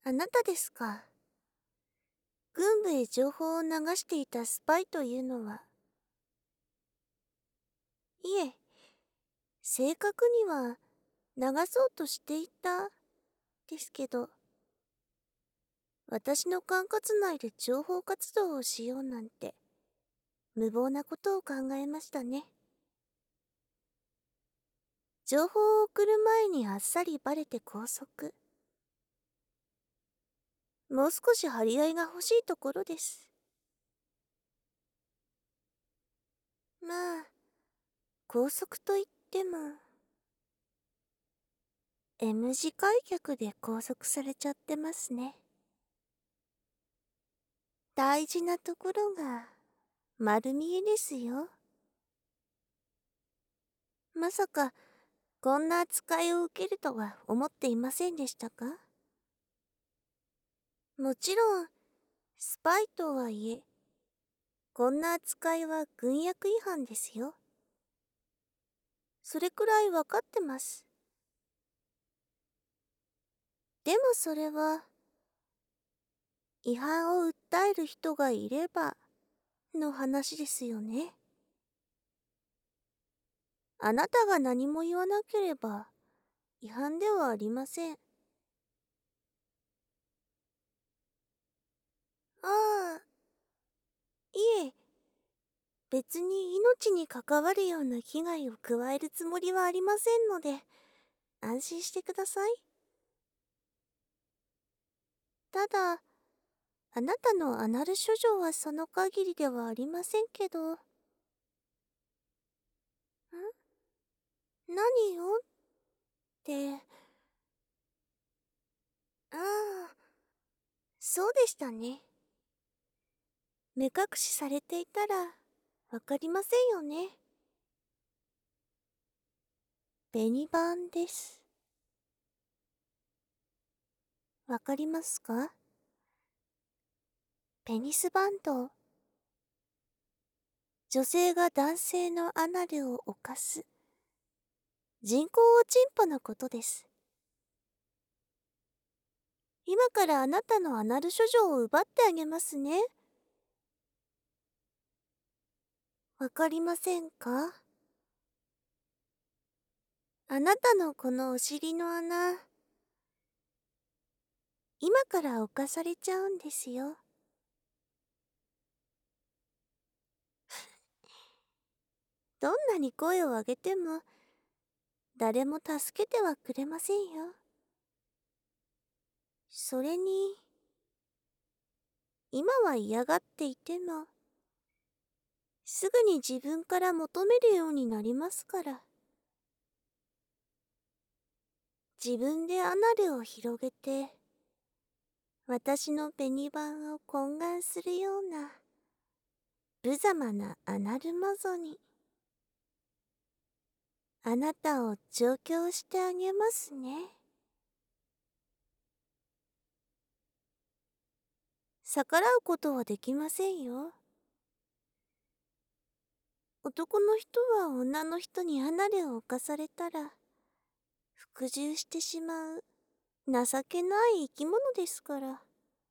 あなたですか。軍部へ情報を流していたスパイというのは。いえ、正確には流そうとしていたですけど、私の管轄内で情報活動をしようなんて無謀なことを考えましたね。情報を送る前にあっさりバレて拘束。もう少し張り合いが欲しいところです。まあ、拘束といっても M 字開脚で拘束されちゃってますね。大事なところが丸見えですよ。まさかこんな扱いを受けるとは思っていませんでしたか？もちろんスパイとはいえ、こんな扱いは軍薬違反ですよ。それくらいわかってます。でもそれは違反を訴える人がいればの話ですよね。あなたが何も言わなければ違反ではありません。ああ、いえ、別に命に関わるような危害を加えるつもりはありませんので、安心してください。ただ、あなたのアナル処女はその限りではありませんけど。何をって、ああ、そうでしたね。目隠しされていたら、わかりませんよね。紅版です。わかりますか？ペニスバンド。女性が男性のアナルを犯す。人工おちんぽのことです。今からあなたのアナル処女を奪ってあげますね。わかりませんか？あなたのこのお尻の穴、今から犯されちゃうんですよ。どんなに声を上げても、誰も助けてはくれませんよ。それに、今は嫌がっていても、すぐに自分から求めるようになりますから。自分でアナルを広げて、私の紅盤を懇願するような、無様なアナルマゾに、あなたを上京してあげますね。逆らうことはできませんよ。男の人は女の人にアナルを犯されたら、服従してしまう情けない生き物ですから。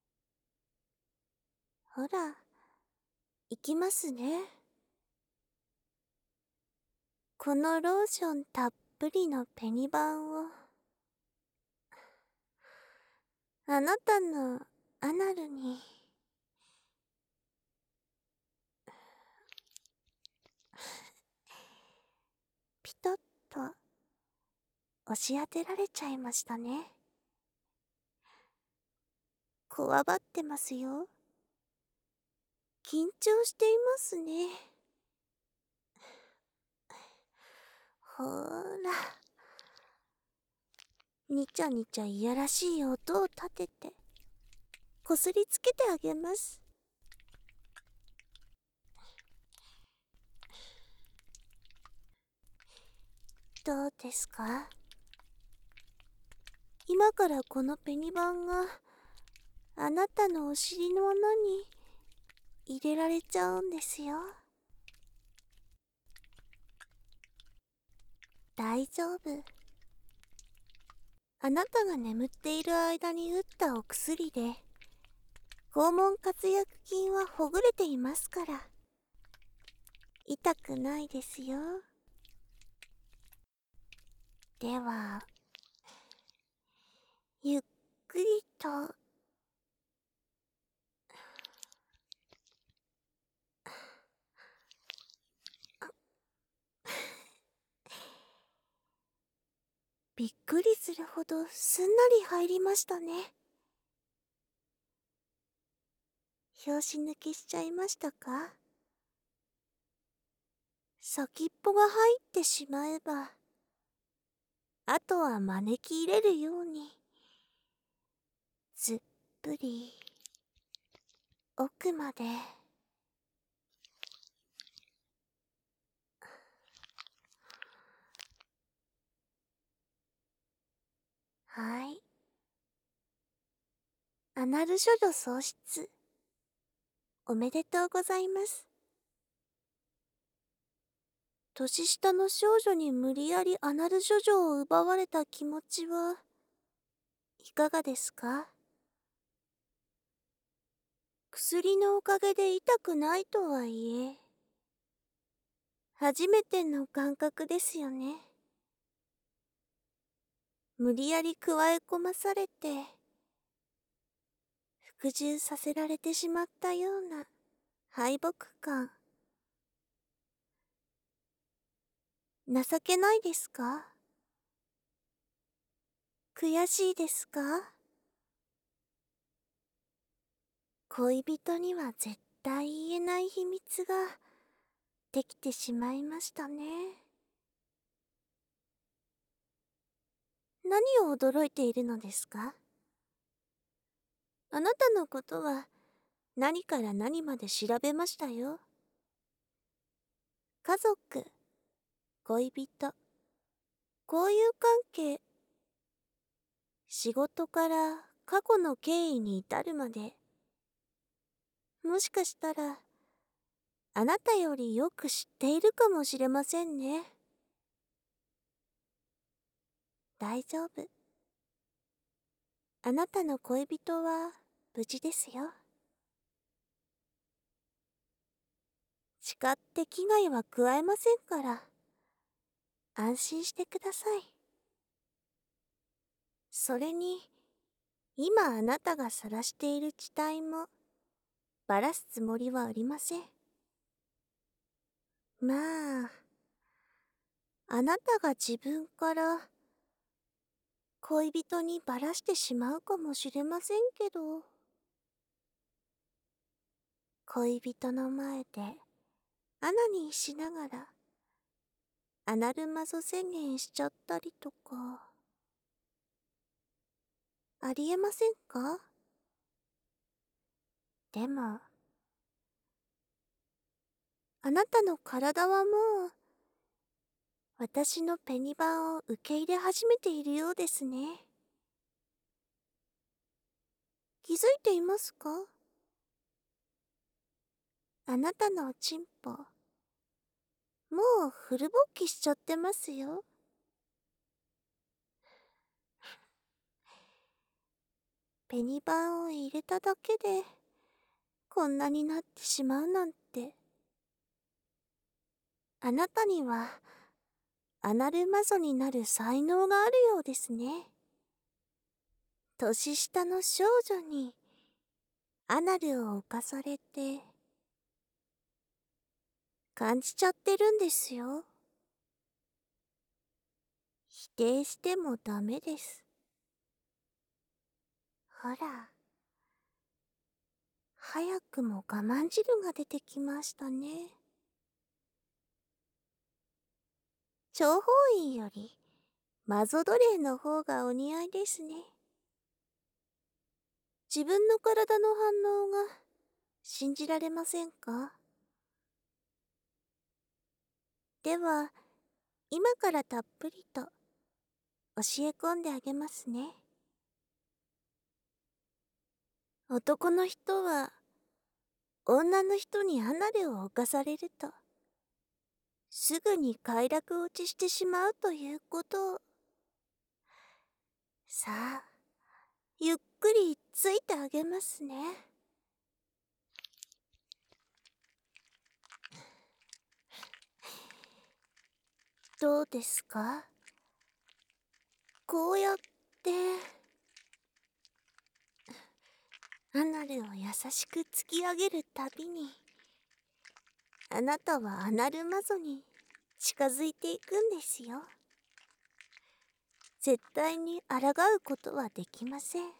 ほら、行きますね。このローションたっぷりのペニバンを、あなたのアナルに。ピトッと押し当てられちゃいましたね。こわばってますよ。緊張していますね。ほーら。にちゃにちゃいやらしい音を立てて、こすりつけてあげます。どうですか？今からこのペニバンがあなたのお尻の穴に入れられちゃうんですよ。大丈夫。 あなたが眠っている間に打ったお薬で、肛門括約筋はほぐれていますから、痛くないですよ。では、ゆっくりと、びっくりするほどすんなり入りましたね。拍子抜けしちゃいましたか？先っぽが入ってしまえば、あとは招き入れるように、ずっぷり奥まで。はい。アナル処女喪失、おめでとうございます。年下の少女に無理やりアナル処女を奪われた気持ちはいかがですか？薬のおかげで痛くないとはいえ、初めての感覚ですよね。無理やり加え込まされて、服従させられてしまったような敗北感。情けないですか？悔しいですか？恋人には絶対言えない秘密ができてしまいましたね。何を驚いているのですか？あなたのことは何から何まで調べましたよ。家族、恋人、交友関係、仕事から過去の経緯に至るまで、もしかしたらあなたよりよく知っているかもしれませんね。大丈夫。あなたの恋人は無事ですよ。誓って危害は加えませんから、安心してください。それに、今あなたが晒している地帯も、ばらすつもりはありません。まあ、あなたが自分から恋人にばらしてしまうかもしれませんけど、恋人の前でアナニーしながらアナルマゾ宣言しちゃったりとか、ありえませんか？でも、あなたの体はもう、私のペニバンを受け入れ始めているようですね。気づいていますか？あなたのおちんぽ、もうフル勃起しちゃってますよ。ペニバンを入れただけで、こんなになってしまうなんて。あなたには、アナルマゾになる才能があるようですね。年下の少女に、アナルを犯されて、感じちゃってるんですよ。否定してもダメです。ほら、早くも我慢汁が出てきましたね。諜報員より、マゾ奴隷の方がお似合いですね。自分の体の反応が信じられませんか？では、今からたっぷりと教え込んであげますね。男の人は、女の人にアナルを犯されると、すぐに快楽落ちしてしまうということをさあ、ゆっくりついてあげますね。どうですか？こうやってアナルを優しく突き上げるたびに、あなたはアナルマゾに近づいていくんですよ。絶対に抗うことはできません。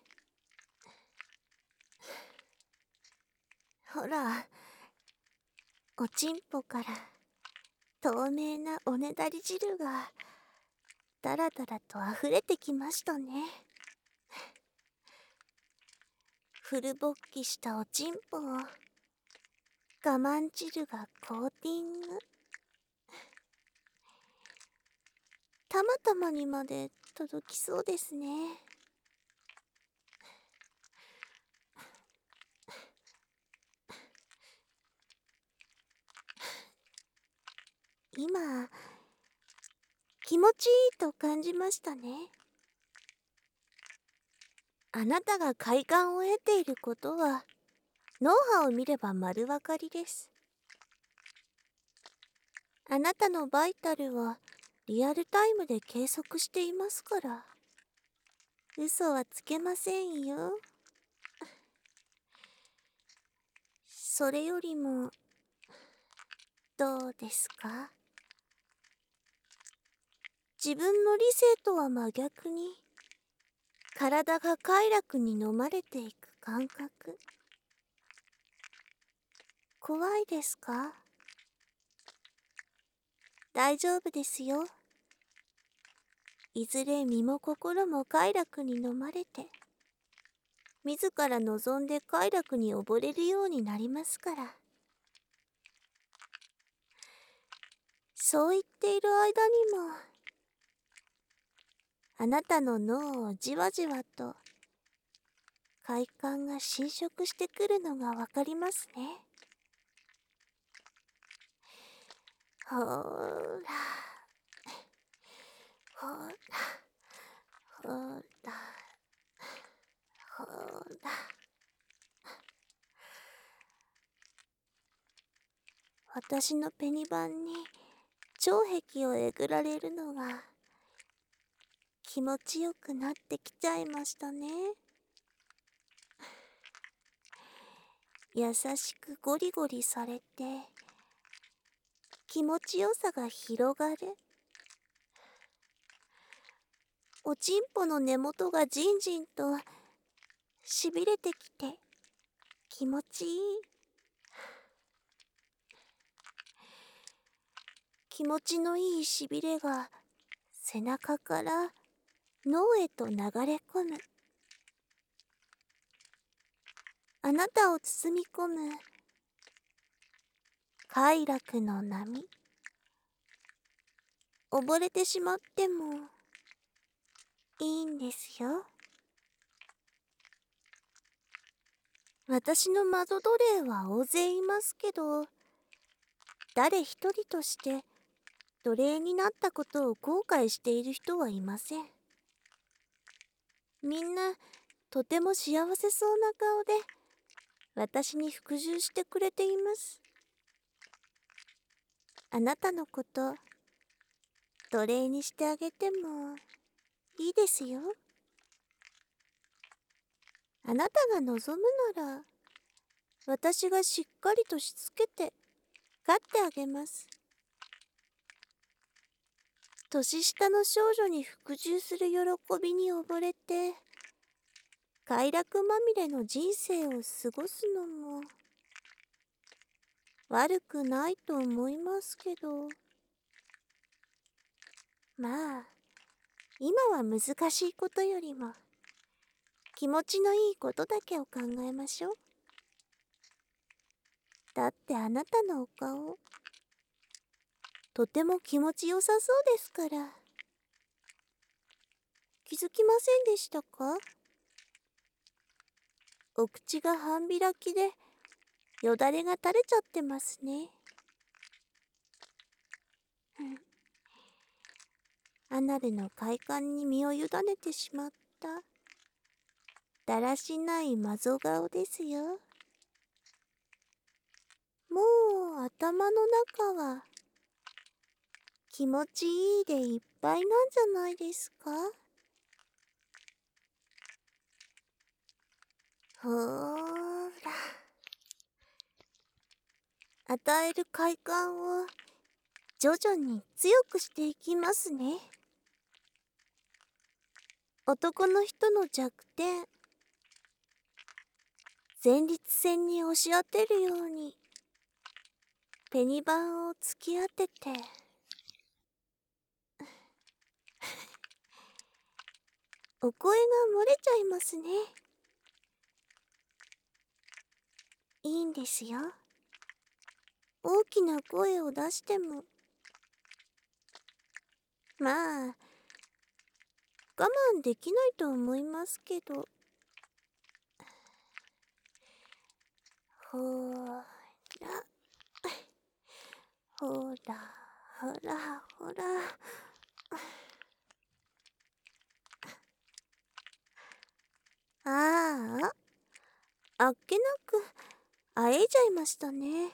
ほら、おちんぽから透明なおねだり汁がだらだらと溢れてきましたね。フル勃起したおちんぽを我慢汁がコーティング。たまたまにまで届きそうですね。今、気持ちいいと感じましたね。あなたが快感を得ていることは、脳波を見れば丸わかりです。あなたのバイタルはリアルタイムで計測していますから。嘘はつけませんよ。それよりも、どうですか？自分の理性とは真逆に、体が快楽に飲まれていく感覚。怖いですか？大丈夫ですよ。いずれ身も心も快楽に飲まれて、自ら望んで快楽に溺れるようになりますから。そう言っている間にも、あなたの脳をじわじわと快感が侵食してくるのがわかりますね。ほーら、ほら、ほら、ほら。私のペニバンに腸壁をえぐられるのが気持ちよくなってきちゃいましたね。優しくゴリゴリされて気持ちよさが広がる。おちんぽの根元がじんじんとしびれてきて気持ちいい。気持ちのいいしびれが背中から脳へと流れ込む。あなたを包み込む快楽の波。溺れてしまってもいいんですよ。私の窓奴隷は大勢いますけど、誰一人として奴隷になったことを後悔している人はいません。みんなとても幸せそうな顔で私に服従してくれています。あなたのこと奴隷にしてあげてもいいですよ。あなたが望むなら私がしっかりとしつけて飼ってあげます。年下の少女に服従する喜びに溺れて快楽まみれの人生を過ごすのも悪くないと思いますけど、まあ今は難しいことよりも気持ちのいいことだけを考えましょう。だってあなたのお顔とても気持ちよさそうですから。気づきませんでしたか？お口が半開きでよだれが垂れちゃってますね。アナルの快感に身を委ねてしまってただらしないマゾ顔ですよ。もう頭の中は気持ちいいでいっぱいなんじゃないですか。ほーら、与える快感を徐々に強くしていきますね。男の人の弱点、前立腺に押し当てるようにペニバンを突き当ててお声が漏れちゃいますね。いいんですよ。大きな声を出してもまあ我慢できないと思いますけど。ほらほらほらほら。ああ、あっけなくあえいじゃいましたね。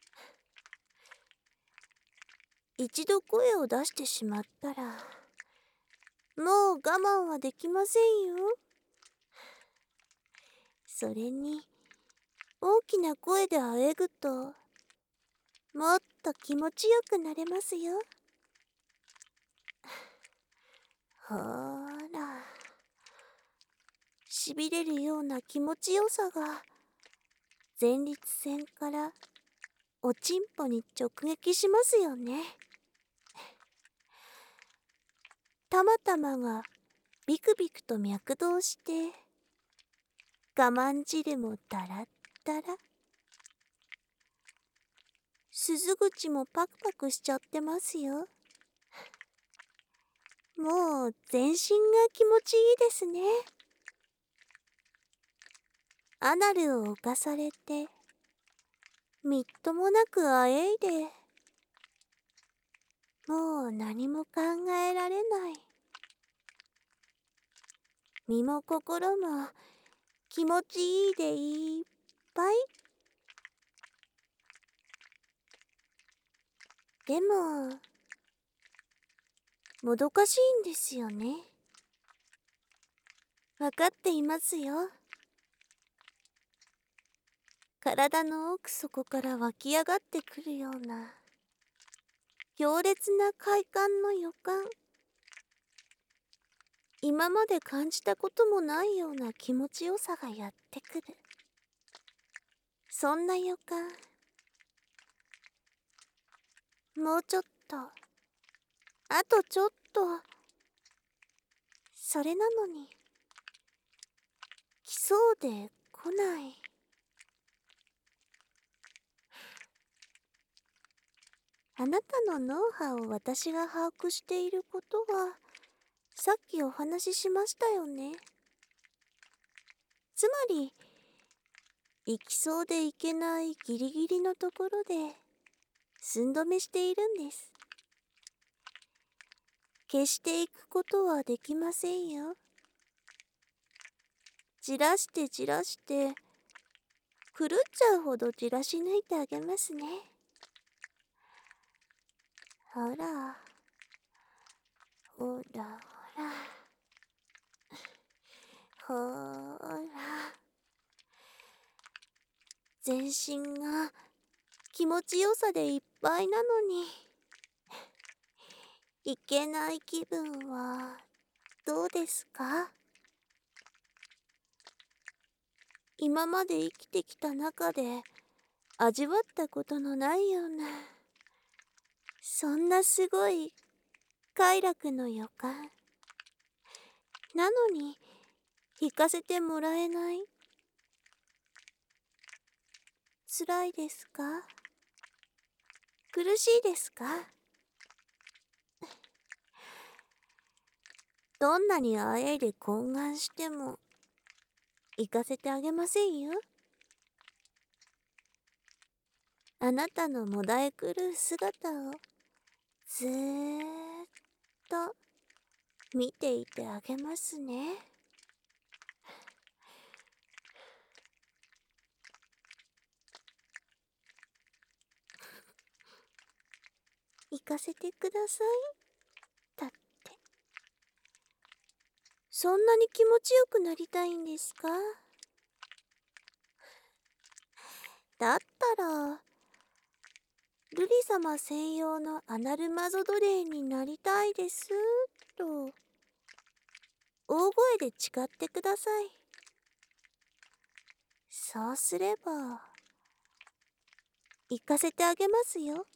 一度声を出してしまったらもう我慢はできませんよ。それに大きな声であえぐともっと気持ちよくなれますよ。ほーら、しびれるような気持ちよさが前立腺からおちんぽに直撃しますよね。たまたまがビクビクと脈動して我慢汁もダラッダラ、鈴口もパクパクしちゃってますよ。もう全身が気持ちいいですね。アナルを侵されてみっともなくあえいでもう何も考えられない。身も心も気持ちいいでいっぱい。でももどかしいんですよね。わかっていますよ。体の奥底から湧き上がってくるような強烈な快感の予感。今まで感じたこともないような気持ちよさがやってくる。そんな予感。もうちょっと、あとちょっと。それなのに来そうで来ない。あなたの脳波を私が把握していることはさっきお話ししましたよね。つまり行きそうで行けないギリギリのところで寸止めしているんです。決していくことはできませんよ。じらしてじらして狂っちゃうほどじらし抜いてあげますね。ほらほらほらほら、全身が気持ちよさでいっぱいなのにいけない気分はどうですか？今まで生きてきた中で味わったことのないようなそんなすごい快楽の予感なのに弾かせてもらえない。辛いですか？苦しいですか？どんなにあえいで懇願しても行かせてあげませんよ。あなたのもだえ狂う姿をずーっと見ていてあげますね。 行かせてください。だって。そんなに気持ちよくなりたいんですか？だったら、瑠璃様専用のアナルマゾ奴隷になりたいですと大声で誓ってください。そうすれば行かせてあげますよ。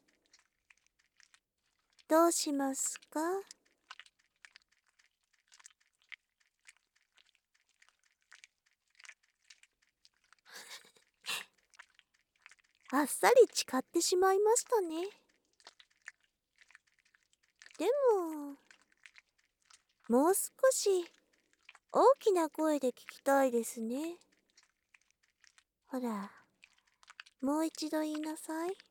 どうしますか？あっさり誓ってしまいましたね。でも、もう少し大きな声で聞きたいですね。ほら、もう一度言いなさい。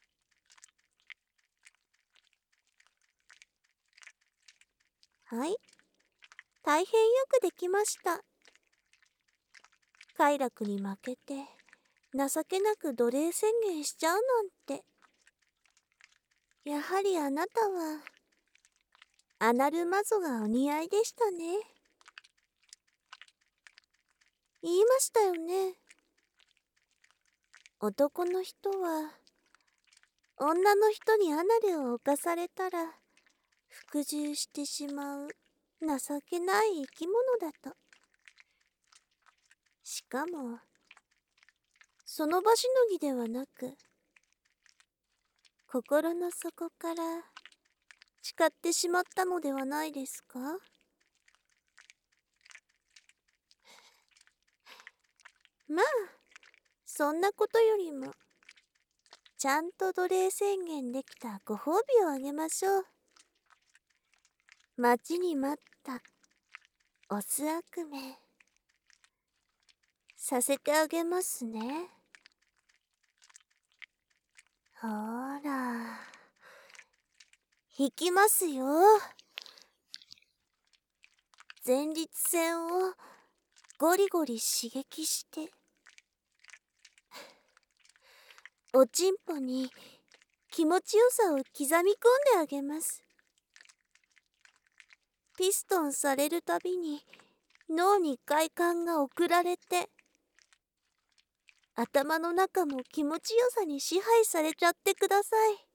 はい、大変よくできました。快楽に負けて情けなく奴隷宣言しちゃうなんて。やはりあなたはアナルマゾがお似合いでしたね。言いましたよね。男の人は女の人に離れを犯されたら服従してしまう情けない生き物だと。しかもその場しのぎではなく心の底から誓ってしまったのではないですか？まあそんなことよりもちゃんと奴隷宣言できたご褒美をあげましょう。待ちに待ったオス悪夢させてあげますね。ほら引きますよ。前立腺をゴリゴリ刺激しておちんぽに気持ちよさを刻み込んであげます。ピストンされるたびに脳に快感が送られて頭の中も気持ちよさに支配されちゃってください。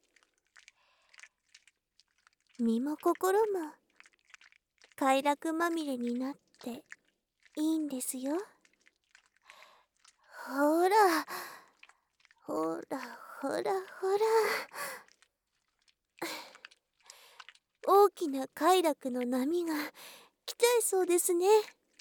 身も心も快楽まみれになっていいんですよ。ほらほらほらほら、大きな快楽の波が来ちゃいそうですね。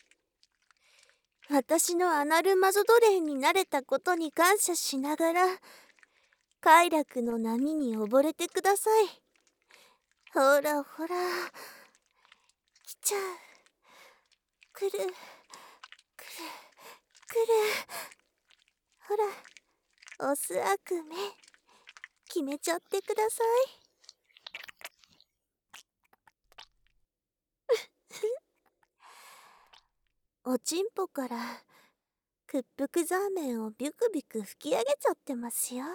私のアナルマゾ奴隷になれたことに感謝しながら快楽の波に溺れてください。ほらほら来ちゃう。来る来る来る。ほらオス悪夢決めちゃってください。おちんぽから屈服ザーメンをビュクビク吹き上げちゃってますよ。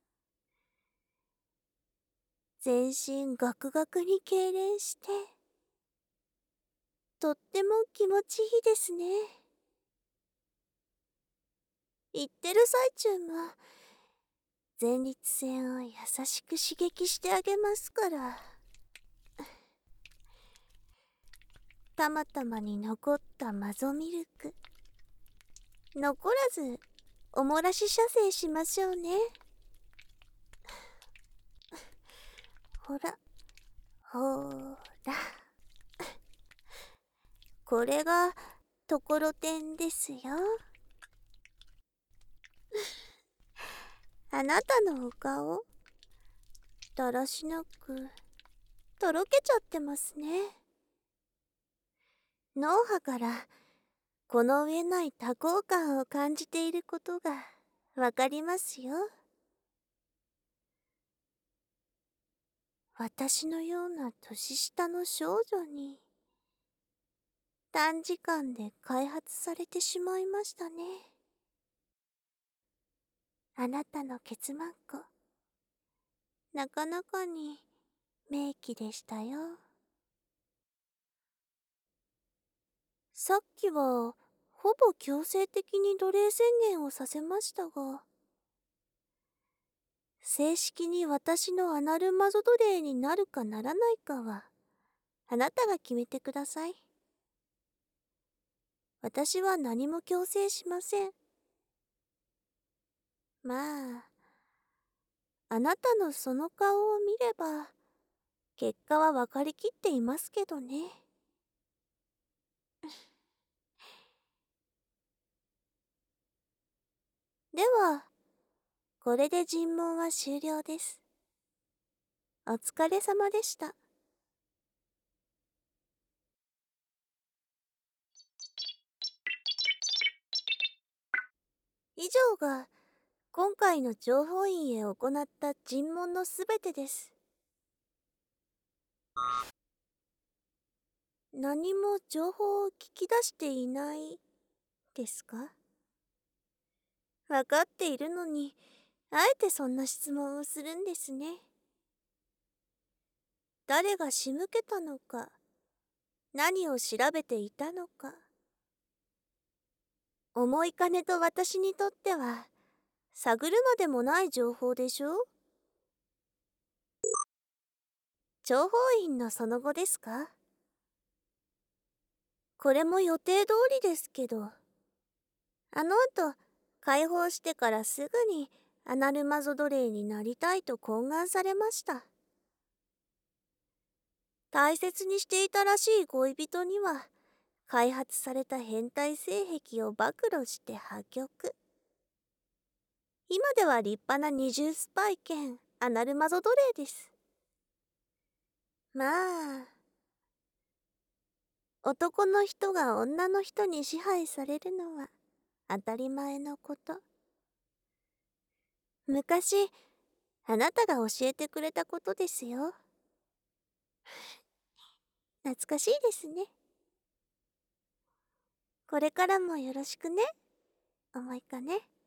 全身ガクガクに痙攣してとっても気持ちいいですね。言ってる最中も前立腺を優しく刺激してあげますから。たまたまに残ったマゾミルク残らずおもらし射精しましょうね。ほらほらこれがところてんですよ。あなたのお顔だらしなくとろけちゃってますね。脳波からこの上ない多幸感を感じていることがわかりますよ。私のような年下の少女に短時間で開発されてしまいましたね。あなたのケツマンコなかなかに名器でしたよ。さっきは、ほぼ強制的に奴隷宣言をさせましたが、正式に私のアナルマゾ奴隷になるかならないかは、あなたが決めてください。私は何も強制しません。まあ、あなたのその顔を見れば、結果は分かりきっていますけどね。では、これで尋問は終了です。お疲れ様でした。以上が、今回の情報院へ行った尋問のすべてです。何も情報を聞き出していないですか？分かっているのに、あえてそんな質問をするんですね。誰が仕向けたのか、何を調べていたのか。重い金と私にとっては、探るまでもない情報でしょ？諜報員のその後ですか？これも予定通りですけど、あの後、解放してからすぐにアナルマゾ奴隷になりたいと懇願されました。大切にしていたらしい恋人には、開発された変態性癖を暴露して破局。今では立派な二重スパイ兼アナルマゾ奴隷です。まあ、男の人が女の人に支配されるのは当たり前のこと。昔、あなたが教えてくれたことですよ。懐かしいですね。これからもよろしくね、思いかね。